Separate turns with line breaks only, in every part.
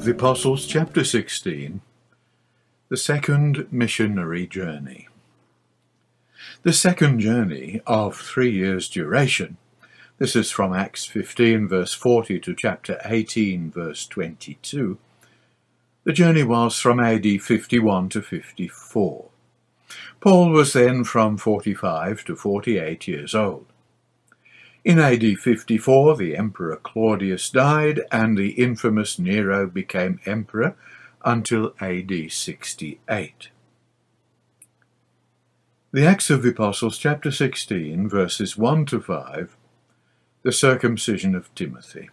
of the Apostles, chapter 16, the second missionary journey. The second journey of 3 years' duration, this is from Acts 15 verse 40 to chapter 18 verse 22, the journey was from AD 51 to 54. Paul was then from 45 to 48 years old. In AD 54, the Emperor Claudius died, and the infamous Nero became emperor until AD 68. The Acts of the Apostles, chapter 16, verses 1 to 5, the circumcision of Timothy.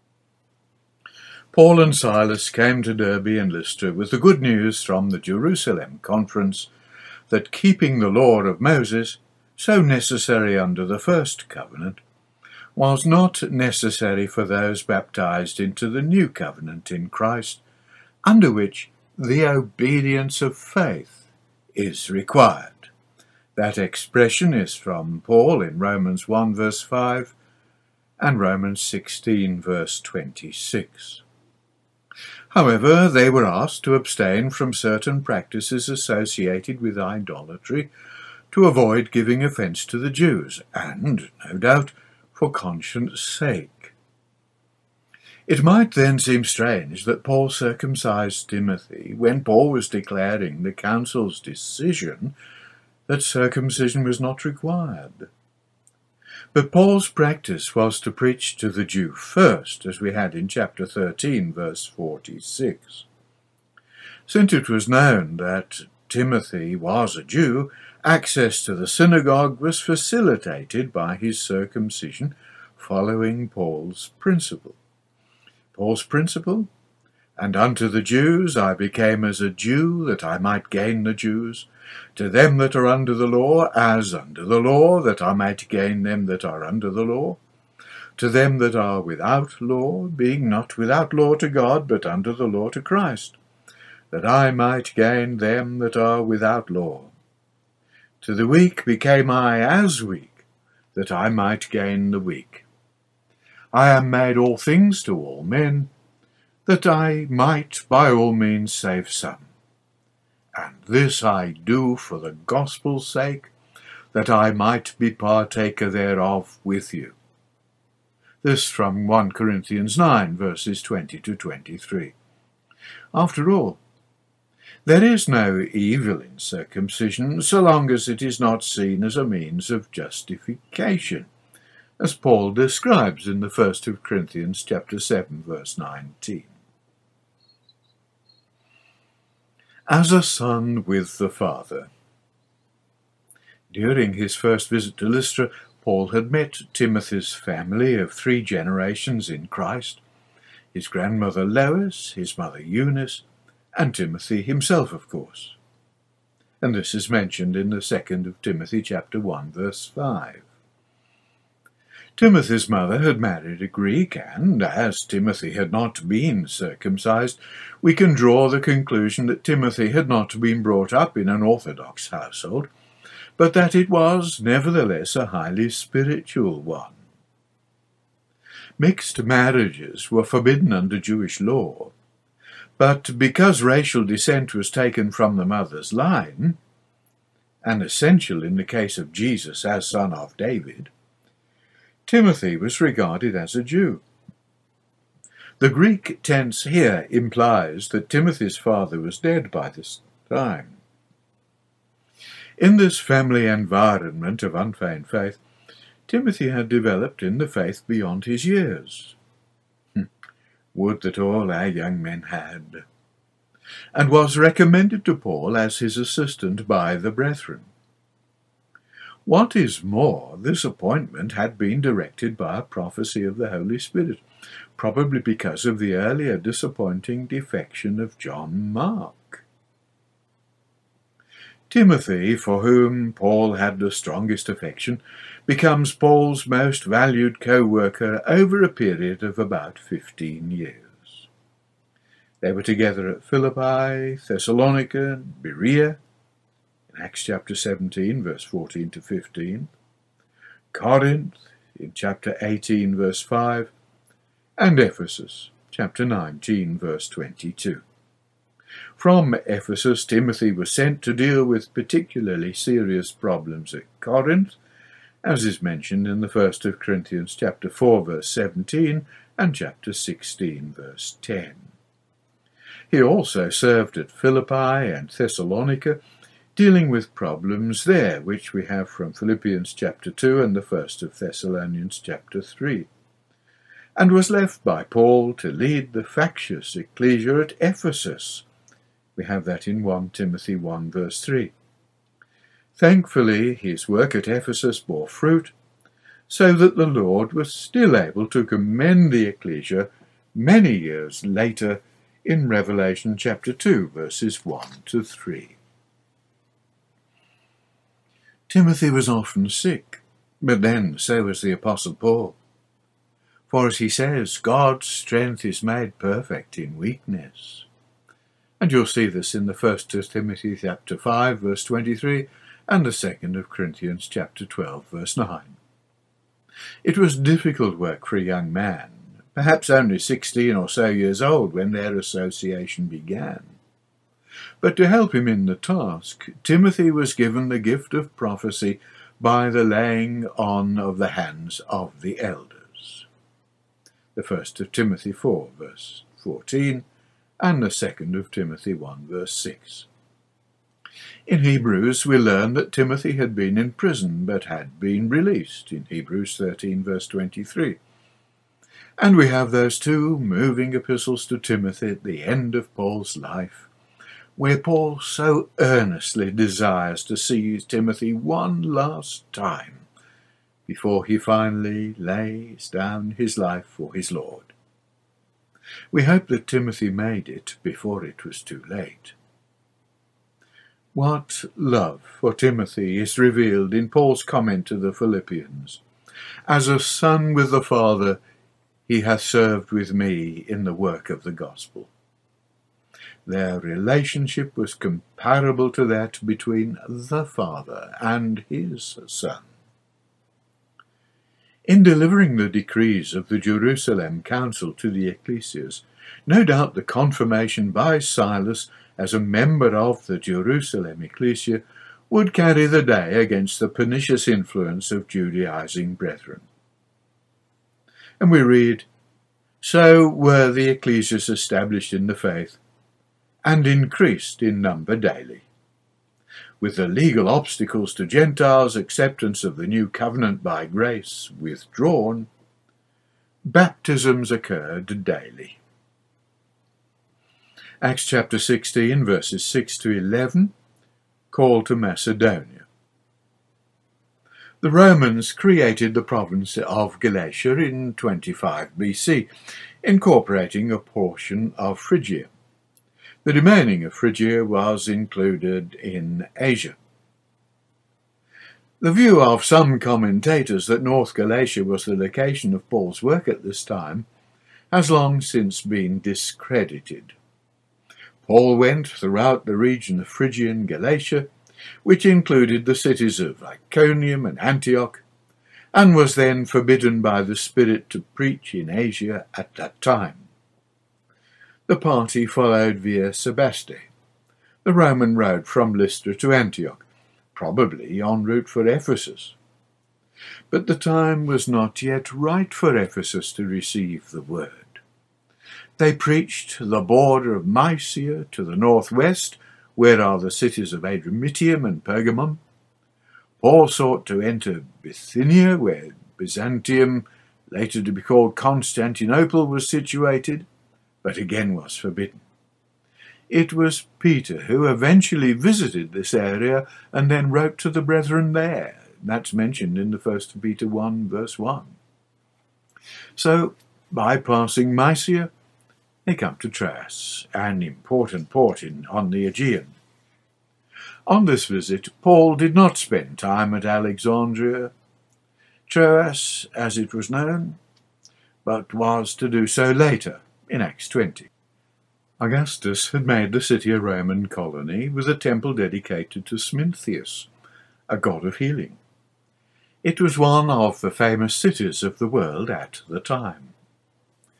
Paul and Silas came to Derbe and Lystra with the good news from the Jerusalem conference that keeping the law of Moses, so necessary under the first covenant, was not necessary for those baptized into the new covenant in Christ, under which the obedience of faith is required. That expression is from Paul in Romans 1 verse 5 and Romans 16 verse 26. However, they were asked to abstain from certain practices associated with idolatry to avoid giving offence to the Jews, and, no doubt, for conscience sake. It might then seem strange that Paul circumcised Timothy when Paul was declaring the council's decision that circumcision was not required. But Paul's practice was to preach to the Jew first, as we had in chapter 13, verse 46. Since it was known that Timothy was a Jew, access to the synagogue was facilitated by his circumcision, following Paul's principle. Paul's principle? And unto the Jews I became as a Jew, that I might gain the Jews. To them that are under the law, as under the law, that I might gain them that are under the law. To them that are without law, being not without law to God, but under the law to Christ, that I might gain them that are without law. To the weak became I as weak, that I might gain the weak. I am made all things to all men, that I might by all means save some. And this I do for the gospel's sake, that I might be partaker thereof with you. This from 1 Corinthians 9, verses 20 to 23. After all, there is no evil in circumcision so long as it is not seen as a means of justification, as Paul describes in the 1st of Corinthians chapter 7, verse 19. As a son with the Father. During his first visit to Lystra, Paul had met Timothy's family of 3 generations in Christ, his grandmother Lois, his mother Eunice, and Timothy himself, of course. And this is mentioned in the 2nd of Timothy chapter 1, verse 5. Timothy's mother had married a Greek, and as Timothy had not been circumcised, we can draw the conclusion that Timothy had not been brought up in an Orthodox household, but that it was nevertheless a highly spiritual one. Mixed marriages were forbidden under Jewish law, but because racial descent was taken from the mother's line, and essential in the case of Jesus as son of David, Timothy was regarded as a Jew. The Greek tense here implies that Timothy's father was dead by this time. In this family environment of unfeigned faith, Timothy had developed in the faith beyond his years. Would that all our young men had, and was recommended to Paul as his assistant by the brethren. What is more, this appointment had been directed by a prophecy of the Holy Spirit, probably because of the earlier disappointing defection of John Mark. Timothy, for whom Paul had the strongest affection, becomes Paul's most valued co-worker over a period of about 15 years. They were together at Philippi, Thessalonica, and Berea, in Acts chapter 17, verse 14 to 15, Corinth, in chapter 18, verse 5, and Ephesus, chapter 19, verse 22. From Ephesus, Timothy was sent to deal with particularly serious problems at Corinth, as is mentioned in the 1st of Corinthians chapter 4, verse 17, and chapter 16, verse 10. He also served at Philippi and Thessalonica, dealing with problems there, which we have from Philippians chapter 2 and the 1st of Thessalonians chapter 3, and was left by Paul to lead the factious ecclesia at Ephesus. We have that in 1 Timothy 1, verse 3. Thankfully, his work at Ephesus bore fruit, so that the Lord was still able to commend the ecclesia many years later in Revelation chapter 2, verses 1 to 3. Timothy was often sick, but then so was the Apostle Paul. For as he says, God's strength is made perfect in weakness. And you'll see this in the 1st of Timothy chapter 5, verse 23, and the 2nd of Corinthians chapter 12, verse 9. It was difficult work for a young man, perhaps only 16 or so years old when their association began. But to help him in the task, Timothy was given the gift of prophecy by the laying on of the hands of the elders. The 1st of Timothy 4, verse 14, and the 2nd of Timothy 1, verse 6. In Hebrews, we learn that Timothy had been in prison, but had been released, in Hebrews 13, verse 23. And we have those two moving epistles to Timothy at the end of Paul's life, where Paul so earnestly desires to see Timothy one last time before he finally lays down his life for his Lord. We hope that Timothy made it before it was too late. What love for Timothy is revealed in Paul's comment to the Philippians. As a son with the Father, he hath served with me in the work of the gospel. Their relationship was comparable to that between the Father and his Son. In delivering the decrees of the Jerusalem Council to the ecclesias, no doubt the confirmation by Silas as a member of the Jerusalem ecclesia would carry the day against the pernicious influence of Judaizing brethren. And we read, So were the ecclesias established in the faith, and increased in number daily. With the legal obstacles to Gentiles' acceptance of the new covenant by grace withdrawn, baptisms occurred daily. Acts chapter 16, verses 6 to 11, call to Macedonia. The Romans created the province of Galatia in 25 BC, incorporating a portion of Phrygia. The remaining of Phrygia was included in Asia. The view of some commentators that North Galatia was the location of Paul's work at this time has long since been discredited. Paul went throughout the region of Phrygian Galatia, which included the cities of Iconium and Antioch, and was then forbidden by the Spirit to preach in Asia at that time. The party followed via Sebaste, the Roman road from Lystra to Antioch, probably en route for Ephesus. But the time was not yet right for Ephesus to receive the word. They preached the border of Mysia to the northwest, where are the cities of Adramyttium and Pergamum. Paul sought to enter Bithynia, where Byzantium, later to be called Constantinople, was situated, but again was forbidden. It was Peter who eventually visited this area and then wrote to the brethren there. That's mentioned in the 1st Peter 1, verse 1. So, bypassing Mysia, they come to Troas, an important port on the Aegean. On this visit, Paul did not spend time at Alexandria, Troas as it was known, but was to do so later in Acts 20. Augustus had made the city a Roman colony with a temple dedicated to Smintheus, a god of healing. It was one of the famous cities of the world at the time.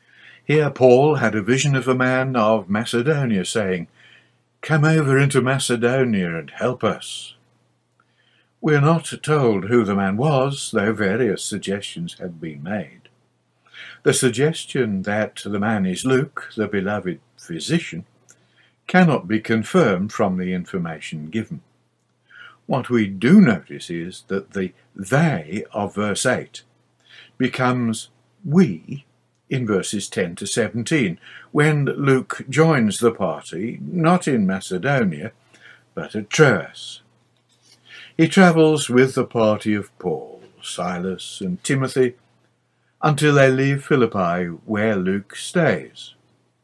Here Paul had a vision of a man of Macedonia saying, "Come over into Macedonia and help us." We are not told who the man was, though various suggestions have been made. The suggestion that the man is Luke, the beloved physician, cannot be confirmed from the information given. What we do notice is that the "they" of verse 8 becomes "we" in verses 10 to 17, when Luke joins the party, not in Macedonia, but at Troas. He travels with the party of Paul, Silas, and Timothy until they leave Philippi, where Luke stays.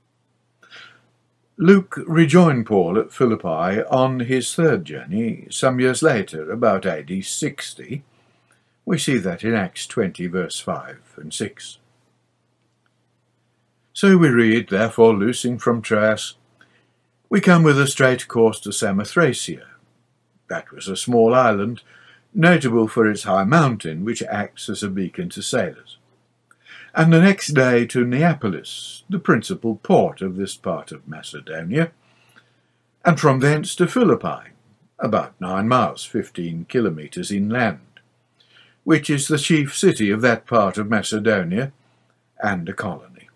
Luke rejoined Paul at Philippi on his third journey some years later, about AD 60. We see that in Acts 20, verse 5 and 6. So we read, "Therefore, loosing from Troas, we come with a straight course to Samothracia." That was a small island, notable for its high mountain, which acts as a beacon to sailors. And the next day to Neapolis, the principal port of this part of Macedonia, and from thence to Philippi, about 9 miles, 15 kilometres inland, which is the chief city of that part of Macedonia and a colony.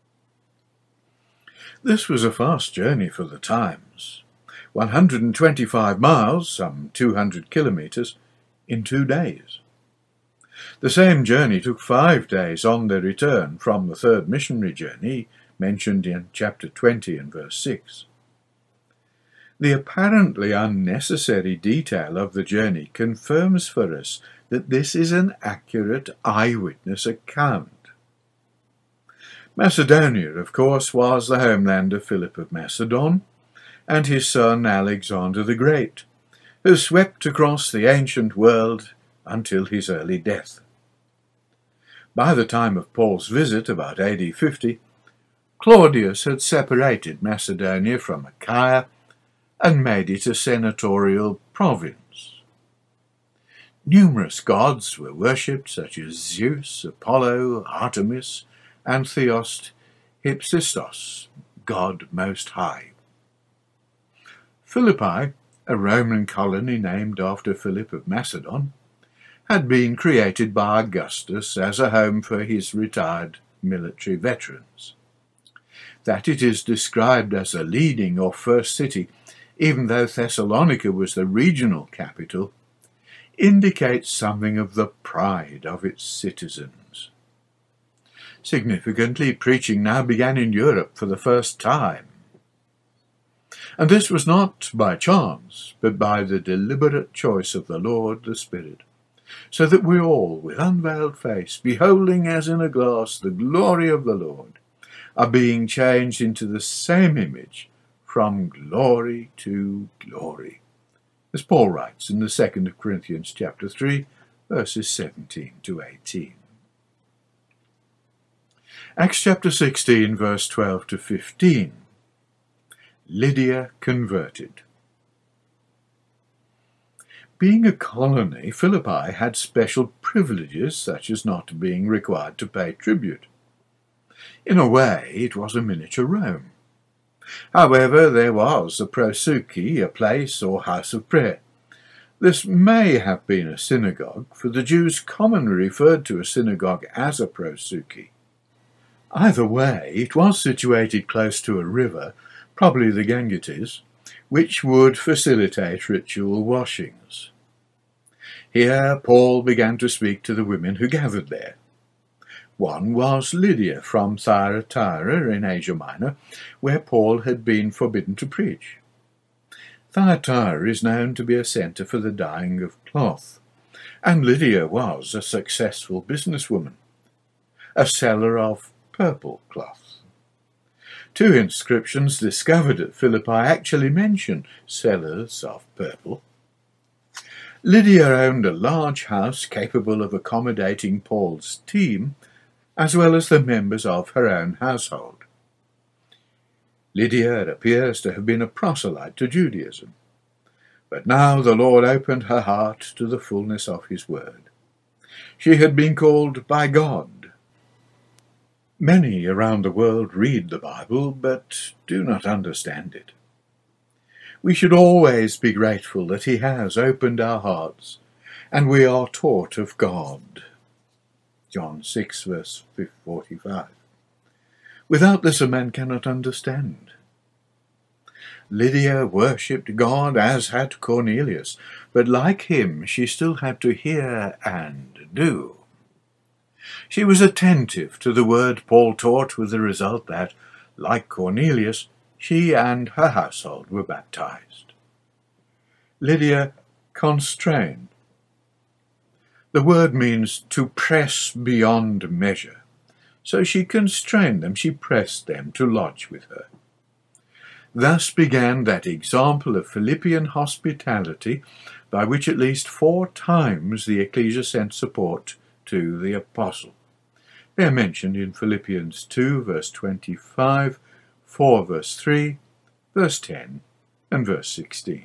This was a fast journey for the times, 125 miles, some 200 kilometres, in 2 days. The same journey took 5 days on their return from the third missionary journey mentioned in chapter 20 and verse 6. The apparently unnecessary detail of the journey confirms for us that this is an accurate eyewitness account. Macedonia, of course, was the homeland of Philip of Macedon and his son Alexander the Great, who swept across the ancient world until his early death. By the time of Paul's visit, about AD 50, Claudius had separated Macedonia from Achaia and made it a senatorial province. Numerous gods were worshipped, such as Zeus, Apollo, Artemis, and Theos Hypsistos, God Most High. Philippi, a Roman colony named after Philip of Macedon, had been created by Augustus as a home for his retired military veterans. That it is described as a leading or first city, even though Thessalonica was the regional capital, indicates something of the pride of its citizens. Significantly, preaching now began in Europe for the first time. And this was not by chance, but by the deliberate choice of the Lord the Spirit, so that we all, with unveiled face, beholding as in a glass the glory of the Lord, are being changed into the same image from glory to glory, as Paul writes in the 2nd Corinthians chapter 3, verses 17 to 18. Acts chapter 16, verse 12 to 15. Lydia converted. Being a colony, Philippi had special privileges, such as not being required to pay tribute. In a way, it was a miniature Rome. However, there was a proseuche, a place or house of prayer. This may have been a synagogue, for the Jews commonly referred to a synagogue as a proseuche. Either way, it was situated close to a river, probably the Ganges, which would facilitate ritual washings. Here Paul began to speak to the women who gathered there. One was Lydia from Thyatira in Asia Minor, where Paul had been forbidden to preach. Thyatira is known to be a centre for the dyeing of cloth, and Lydia was a successful businesswoman, a seller of purple cloth. 2 inscriptions discovered at Philippi actually mention sellers of purple. Lydia owned a large house capable of accommodating Paul's team, as well as the members of her own household. Lydia appears to have been a proselyte to Judaism, but now the Lord opened her heart to the fullness of his word. She had been called by God. Many around the world read the Bible, but do not understand it. We should always be grateful that He has opened our hearts, and we are taught of God. John 6, verse 45. Without this a man cannot understand. Lydia worshipped God as had Cornelius, but like him she still had to hear and do. She was attentive to the word Paul taught, with the result that, like Cornelius, she and her household were baptized. Lydia constrained. The word means to press beyond measure. So she constrained them, she pressed them to lodge with her. Thus began that example of Philippian hospitality by which at least 4 times the ecclesia sent support to the apostle. They are mentioned in Philippians 2, verse 25, 4, verse 3, verse 10, and verse 16.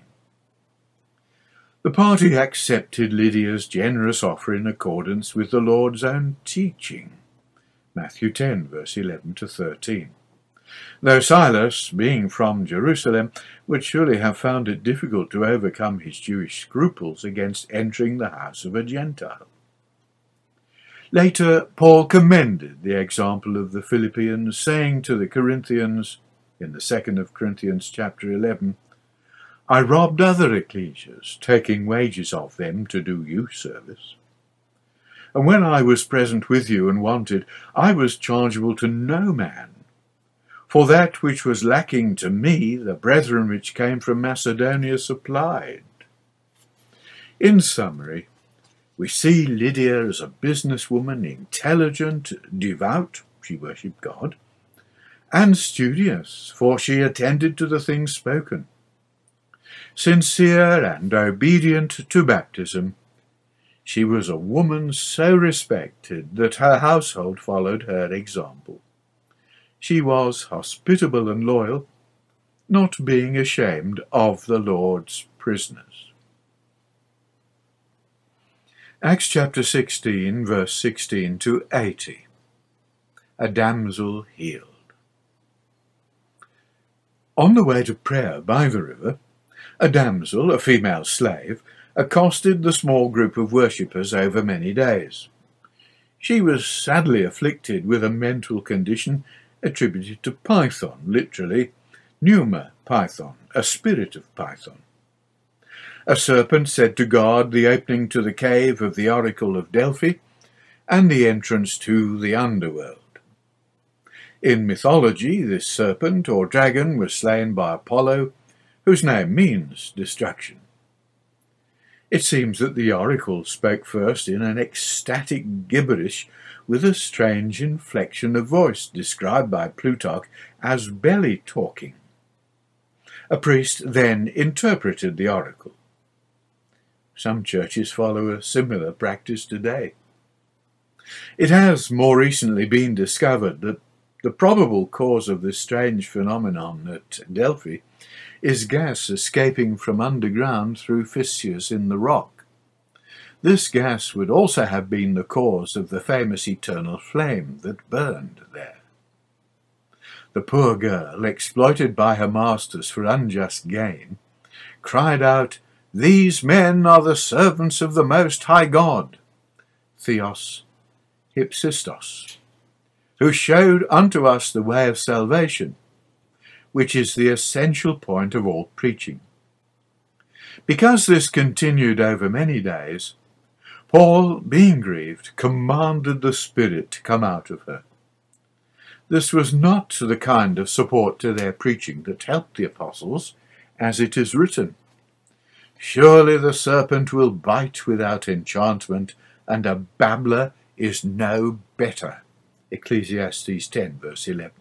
The party accepted Lydia's generous offer in accordance with the Lord's own teaching. Matthew 10, verse 11 to 13. Though Silas, being from Jerusalem, would surely have found it difficult to overcome his Jewish scruples against entering the house of a Gentile. Later, Paul commended the example of the Philippians, saying to the Corinthians, in the 2nd of Corinthians chapter 11, I robbed other ecclesias, taking wages of them to do you service. And when I was present with you and wanted, I was chargeable to no man. For that which was lacking to me, the brethren which came from Macedonia supplied. In summary, we see Lydia as a businesswoman, intelligent, devout, she worshipped God, and studious, for she attended to the things spoken. Sincere and obedient to baptism, she was a woman so respected that her household followed her example. She was hospitable and loyal, not being ashamed of the Lord's prisoners. Acts chapter 16, verse 16 to 80. A damsel healed. On the way to prayer by the river, a damsel, a female slave, accosted the small group of worshippers over many days. She was sadly afflicted with a mental condition attributed to Python, literally pneuma Python, a spirit of Python. A serpent said to guard the opening to the cave of the oracle of Delphi and the entrance to the underworld. In mythology, this serpent or dragon was slain by Apollo, whose name means destruction. It seems that the oracle spoke first in an ecstatic gibberish with a strange inflection of voice described by Plutarch as belly talking. A priest then interpreted the oracle. Some churches follow a similar practice today. It has more recently been discovered that the probable cause of this strange phenomenon at Delphi is gas escaping from underground through fissures in the rock. This gas would also have been the cause of the famous eternal flame that burned there. The poor girl, exploited by her masters for unjust gain, cried out, "These men are the servants of the Most High God, Theos Hypsistos, who showed unto us the way of salvation, which is the essential point of all preaching." Because this continued over many days, Paul, being grieved, commanded the spirit to come out of her. This was not the kind of support to their preaching that helped the apostles, as it is written, "Surely the serpent will bite without enchantment, and a babbler is no better." Ecclesiastes 10, verse 11.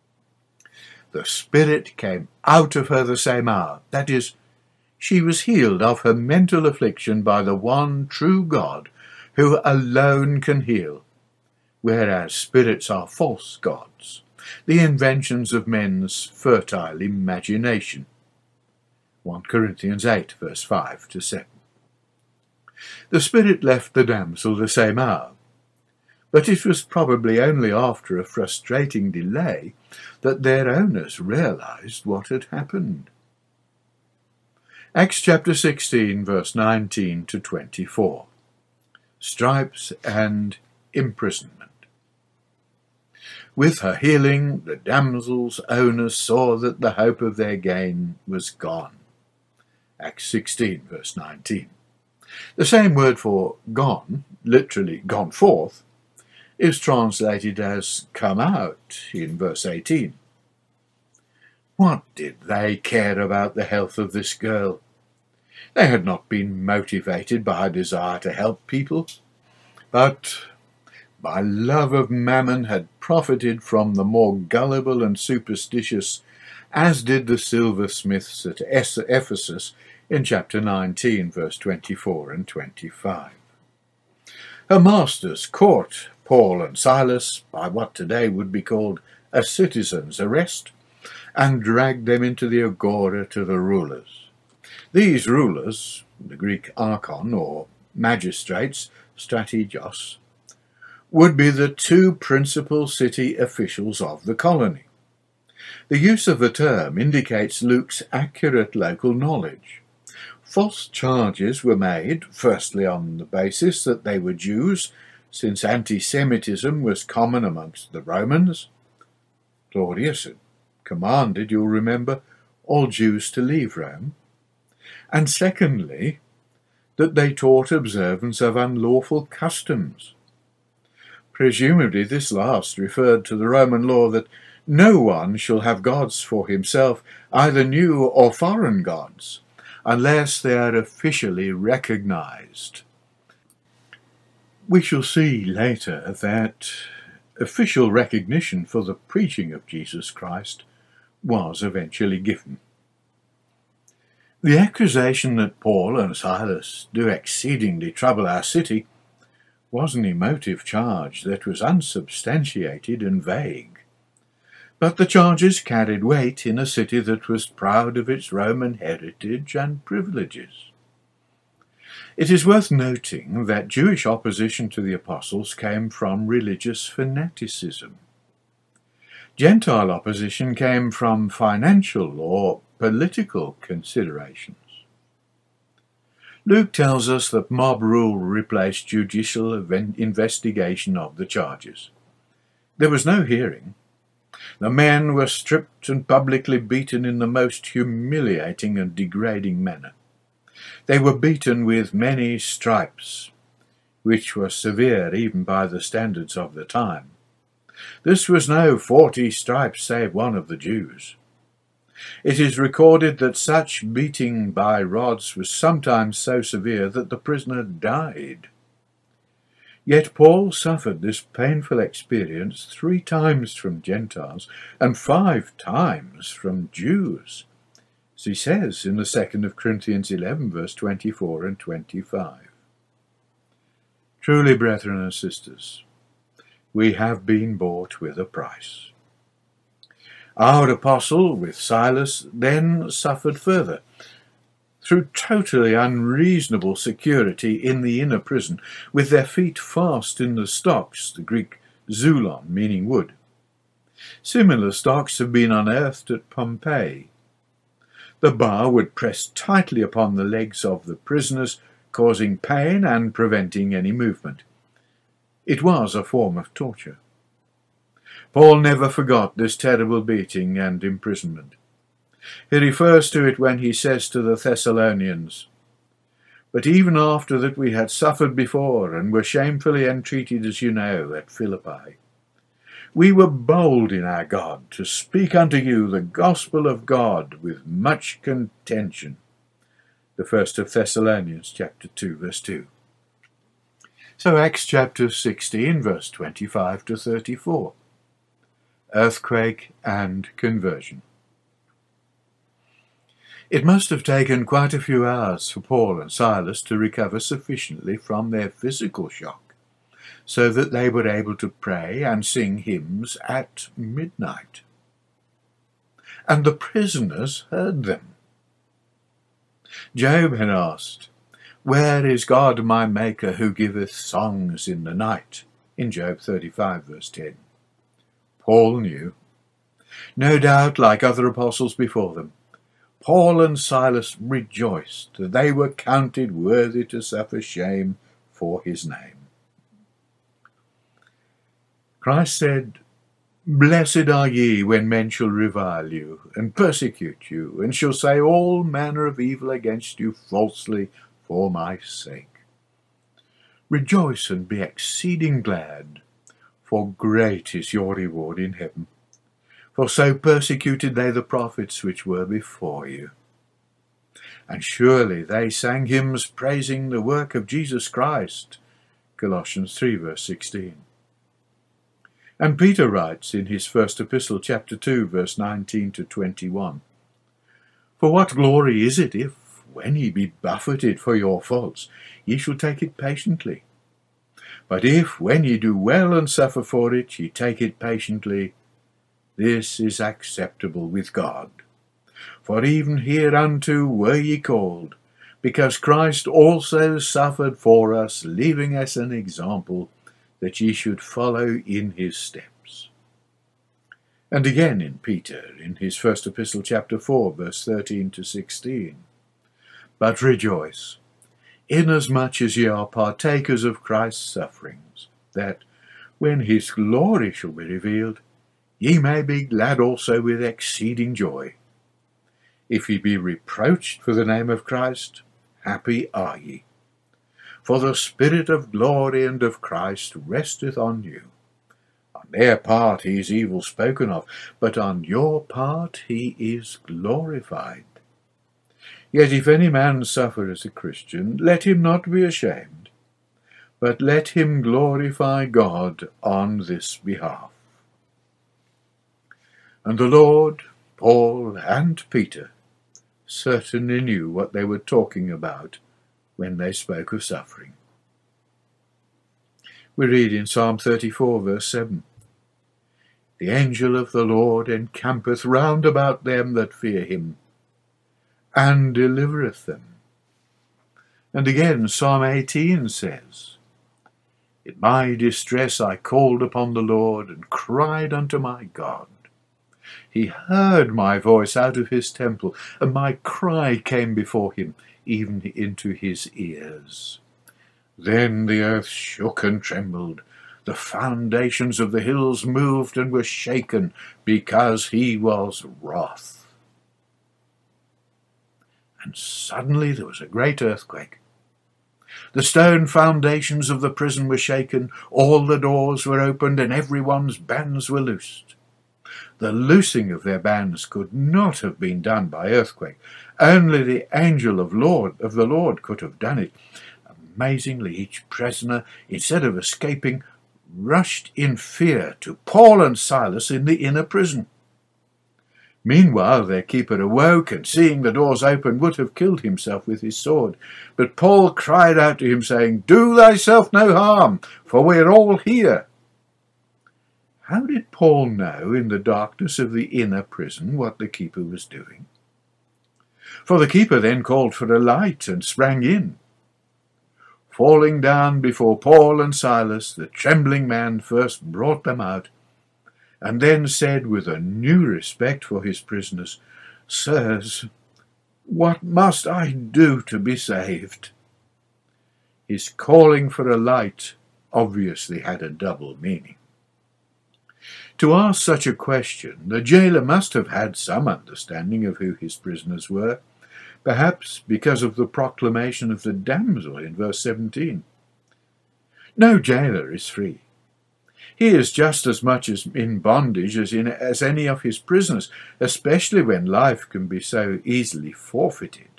The spirit came out of her the same hour, that is, she was healed of her mental affliction by the one true God, who alone can heal, whereas spirits are false gods, the inventions of men's fertile imagination. 1 Corinthians 8, verse 5 to 7. The spirit left the damsel the same hour, but it was probably only after a frustrating delay that their owners realized what had happened. Acts chapter 16, verse 19 to 24. Stripes and imprisonment. With her healing, the damsel's owners saw that the hope of their gain was gone. Acts 16, verse 19. The same word for gone, literally gone forth, is translated as come out in verse 18. What did they care about the health of this girl? They had not been motivated by a desire to help people, but by love of mammon had profited from the more gullible and superstitious, as did the silversmiths at Ephesus in chapter 19, verse 24 and 25. Her masters caught Paul and Silas by what today would be called a citizen's arrest and dragged them into the agora to the rulers. These rulers, the Greek archon or magistrates, strategos, would be the two principal city officials of the colony. The use of the term indicates Luke's accurate local knowledge. False charges were made, firstly on the basis that they were Jews, since anti-Semitism was common amongst the Romans. Claudius had commanded, you'll remember, all Jews to leave Rome. And secondly, that they taught observance of unlawful customs. Presumably this last referred to the Roman law that no one shall have gods for himself, either new or foreign gods, unless they are officially recognized. We shall see later that official recognition for the preaching of Jesus Christ was eventually given. The accusation that Paul and Silas do exceedingly trouble our city was an emotive charge that was unsubstantiated and vague. But the charges carried weight in a city that was proud of its Roman heritage and privileges. It is worth noting that Jewish opposition to the apostles came from religious fanaticism. Gentile opposition came from financial or political considerations. Luke tells us that mob rule replaced judicial investigation of the charges. There was no hearing. The men were stripped and publicly beaten in the most humiliating and degrading manner. They were beaten with many stripes, which were severe even by the standards of the time. This was no 40 stripes save one of the Jews. It is recorded that such beating by rods was sometimes so severe that the prisoner died. Yet Paul suffered this painful experience 3 times from Gentiles and 5 times from Jews, as he says in the 2nd Corinthians 11, verse 24 and 25. Truly, brethren and sisters, we have been bought with a price. Our apostle, with Silas, then suffered further, through totally unreasonable security in the inner prison, with their feet fast in the stocks, the Greek zulon, meaning wood. Similar stocks have been unearthed at Pompeii. The bar would press tightly upon the legs of the prisoners, causing pain and preventing any movement. It was a form of torture. Paul never forgot this terrible beating and imprisonment. He refers to it when he says to the Thessalonians, "But even after that we had suffered before and were shamefully entreated, as you know, at Philippi, we were bold in our God to speak unto you the gospel of God with much contention." The first of Thessalonians chapter 2, verse 2. So Acts chapter 16, verse 25 to 34. Earthquake and conversion. It must have taken quite a few hours for Paul and Silas to recover sufficiently from their physical shock, so that they were able to pray and sing hymns at midnight. And the prisoners heard them. Job had asked, "Where is God my Maker, who giveth songs in the night?" in Job 35 verse 10. Paul knew. No doubt, like other apostles before them, Paul and Silas rejoiced that they were counted worthy to suffer shame for his name. Christ said, "Blessed are ye when men shall revile you, and persecute you, and shall say all manner of evil against you falsely for my sake. Rejoice and be exceeding glad, for great is your reward in heaven. For so persecuted they the prophets which were before you. And surely they sang hymns praising the work of Jesus Christ." Colossians 3 verse 16. And Peter writes in his first epistle, chapter 2, verse 19 to 21, "For what glory is it if, when ye be buffeted for your faults, ye shall take it patiently? But if, when ye do well and suffer for it, ye take it patiently, this is acceptable with God. For even hereunto were ye called, because Christ also suffered for us, leaving us an example, that ye should follow in his steps." And again in Peter, in his first epistle, chapter 4, verse 13 to 16, "But rejoice, inasmuch as ye are partakers of Christ's sufferings, that, when his glory shall be revealed, ye may be glad also with exceeding joy. If ye be reproached for the name of Christ, happy are ye. For the Spirit of glory and of Christ resteth on you. On their part he is evil spoken of, but on your part he is glorified. Yet if any man suffer as a Christian, let him not be ashamed, but let him glorify God on this behalf." And the Lord, Paul, and Peter certainly knew what they were talking about when they spoke of suffering. We read in Psalm 34, verse 7, "The angel of the Lord encampeth round about them that fear him, and delivereth them." And again Psalm 18 says, "In my distress I called upon the Lord, and cried unto my God. He heard my voice out of his temple, and my cry came before him, even into his ears. Then the earth shook and trembled. The foundations of the hills moved and were shaken, because he was wroth." And suddenly there was a great earthquake. The stone foundations of the prison were shaken, all the doors were opened, and everyone's bands were loosed. The loosing of their bands could not have been done by earthquake. Only the angel of the Lord could have done it. Amazingly, each prisoner, instead of escaping, rushed in fear to Paul and Silas in the inner prison. Meanwhile, their keeper awoke, and seeing the doors open, would have killed himself with his sword. But Paul cried out to him, saying, "Do thyself no harm, for we are all here." How did Paul know in the darkness of the inner prison what the keeper was doing? For the keeper then called for a light and sprang in. Falling down before Paul and Silas, the trembling man first brought them out, and then said with a new respect for his prisoners, "Sirs, what must I do to be saved?" His calling for a light obviously had a double meaning. To ask such a question, the jailer must have had some understanding of who his prisoners were, perhaps because of the proclamation of the damsel in verse 17. No jailer is free. He is just as much in bondage as any of his prisoners, especially when life can be so easily forfeited.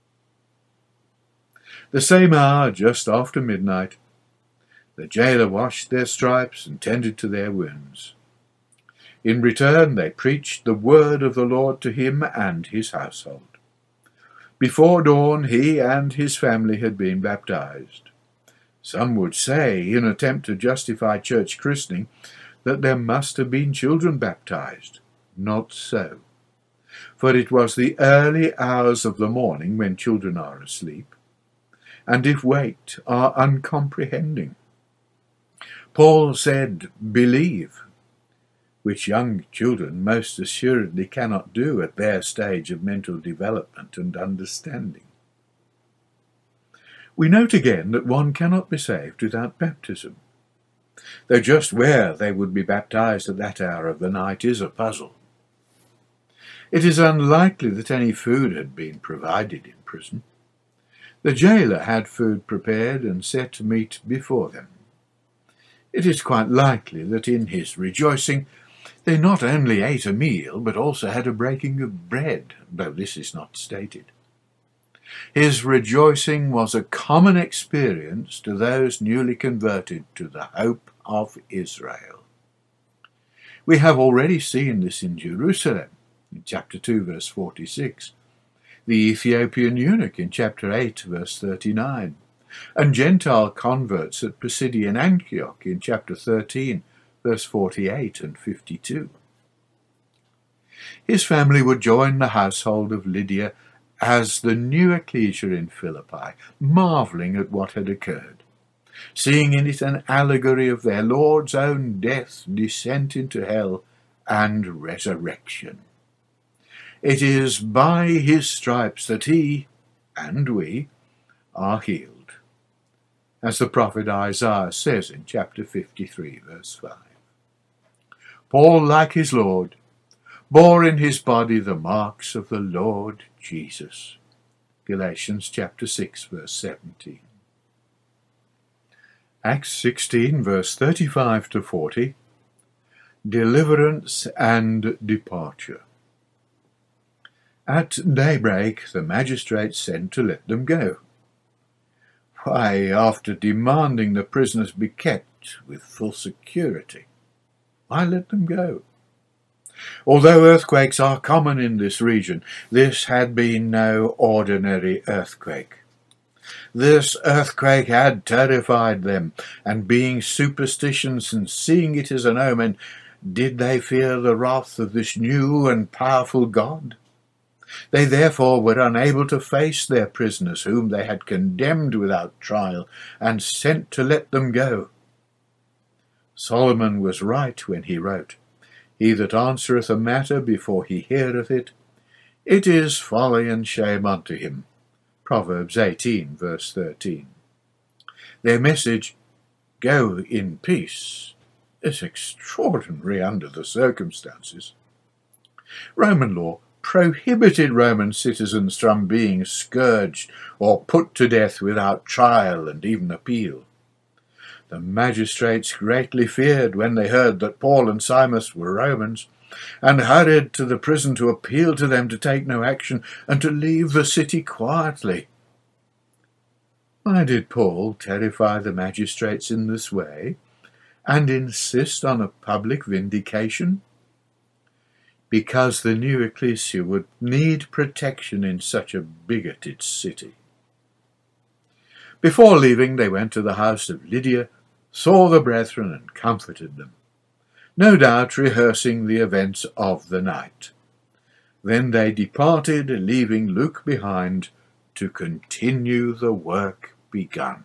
The same hour, just after midnight, the jailer washed their stripes and tended to their wounds. In return, they preached the word of the Lord to him and his household. Before dawn, he and his family had been baptized. Some would say, in an attempt to justify church christening, that there must have been children baptized. Not so. For it was the early hours of the morning when children are asleep, and if waked are uncomprehending. Paul said, "Believe," which young children most assuredly cannot do at their stage of mental development and understanding. We note again that one cannot be saved without baptism, though just where they would be baptized at that hour of the night is a puzzle. It is unlikely that any food had been provided in prison. The jailer had food prepared and set meat before them. It is quite likely that in his rejoicing they not only ate a meal, but also had a breaking of bread, though this is not stated. His rejoicing was a common experience to those newly converted to the hope of Israel. We have already seen this in Jerusalem, in chapter 2, verse 46, the Ethiopian eunuch in chapter 8, verse 39, and Gentile converts at Pisidian Antioch in chapter 13, verse 48 and 52. His family would join the household of Lydia as the new ecclesia in Philippi, marvelling at what had occurred, seeing in it an allegory of their Lord's own death, descent into hell, and resurrection. It is by his stripes that he, and we, are healed, as the prophet Isaiah says in chapter 53, verse 5. Paul, like his Lord, bore in his body the marks of the Lord Jesus. Galatians chapter 6, verse 17. Acts 16, verse 35 to 40. Deliverance and departure. At daybreak the magistrates sent to let them go. Why, after demanding the prisoners be kept with full security, why let them go? Although earthquakes are common in this region, this had been no ordinary earthquake. This earthquake had terrified them, and being superstitious and seeing it as an omen, did they fear the wrath of this new and powerful God? They therefore were unable to face their prisoners, whom they had condemned without trial, and sent to let them go. Solomon was right when he wrote, "He that answereth a matter before he heareth it, it is folly and shame unto him." Proverbs 18, verse 13. Their message, "Go in peace," is extraordinary under the circumstances. Roman law prohibited Roman citizens from being scourged or put to death without trial and even appeal. The magistrates greatly feared when they heard that Paul and Silas were Romans, and hurried to the prison to appeal to them to take no action and to leave the city quietly. Why did Paul terrify the magistrates in this way and insist on a public vindication? Because the new ecclesia would need protection in such a bigoted city. Before leaving, they went to the house of Lydia, saw the brethren, and comforted them, no doubt rehearsing the events of the night. Then they departed, leaving Luke behind to continue the work begun.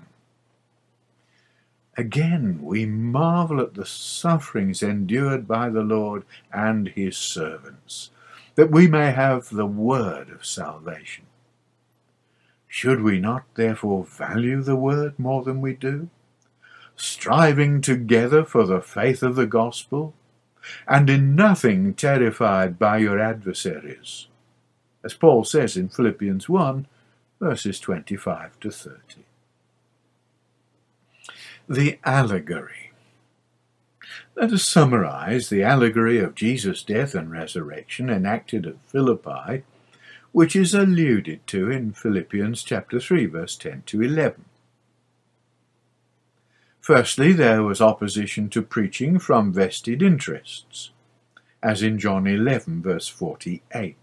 Again, we marvel at the sufferings endured by the Lord and his servants, that we may have the word of salvation. Should we not therefore value the word more than we do, striving together for the faith of the gospel, and in nothing terrified by your adversaries, as Paul says in Philippians 1, verses 25 to 30. The allegory. Let us summarize the allegory of Jesus' death and resurrection enacted at Philippi, which is alluded to in Philippians chapter 3, verse 10 to 11. Firstly, there was opposition to preaching from vested interests, as in John 11, verse 48.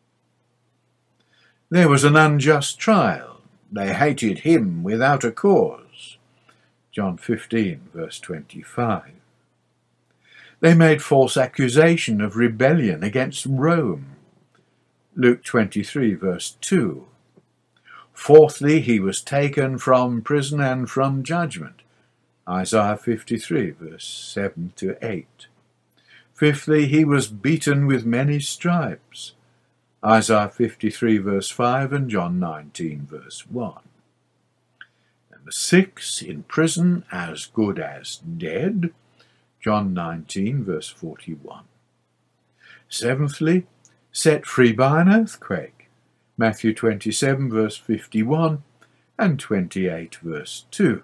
There was an unjust trial. They hated him without a cause. John 15, verse 25. They made false accusation of rebellion against Rome. Luke 23, verse 2. Fourthly, he was taken from prison and from judgment. Isaiah 53, verse 7 to 8. Fifthly, he was beaten with many stripes. Isaiah 53, verse 5 and John 19, verse 1. Number 6, in prison as good as dead. John 19, verse 41. Seventhly, set free by an earthquake. Matthew 27, verse 51 and 28, verse 2.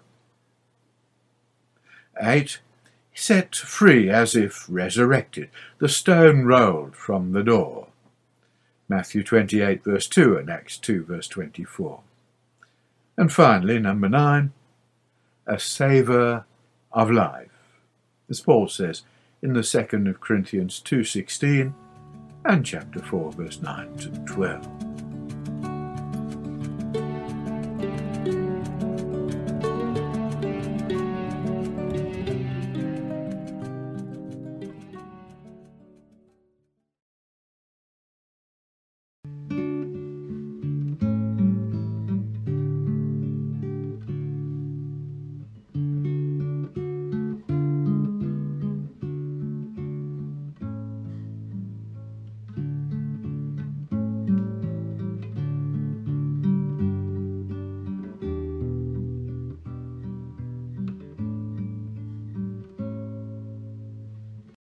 8. Set free as if resurrected, the stone rolled from the door. Matthew 28, verse 2 and Acts 2, verse 24. And finally, number 9, a savour of life, as Paul says in the 2nd of Corinthians 2:16 and chapter 4, verse 9 to 12.